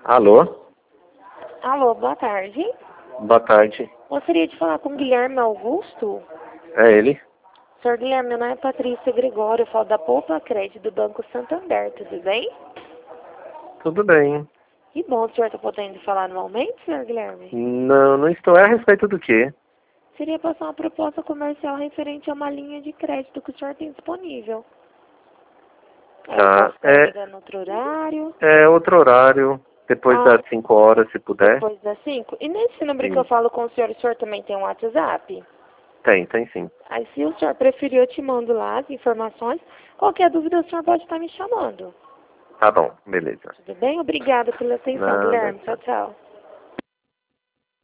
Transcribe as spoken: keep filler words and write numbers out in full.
Alô? Alô, boa tarde. Boa tarde. Gostaria de falar com o Guilherme Augusto. É ele? Senhor Guilherme, meu nome é Patrícia Gregório, eu falo da Poupa Crédito do Banco Santander, tudo bem? Tudo bem. Que bom, o senhor está podendo falar no momento, senhor Guilherme? Não, não estou. É a respeito do quê? Seria passar uma proposta comercial referente a uma linha de crédito que o senhor tem disponível. É, eu Tá. posso estar É, ligando outro horário, é outro horário, depois Ah. das cinco horas, se puder. depois das cinco. E nesse número que eu Sim. falo com o senhor, o senhor também tem um WhatsApp? Tem, tem sim. Aí se o senhor preferir, eu te mando lá as informações. Qualquer dúvida, o senhor pode estar me chamando. Tá bom, beleza. Tudo bem? Obrigada pela atenção, Nada. Guilherme. Tchau, tchau.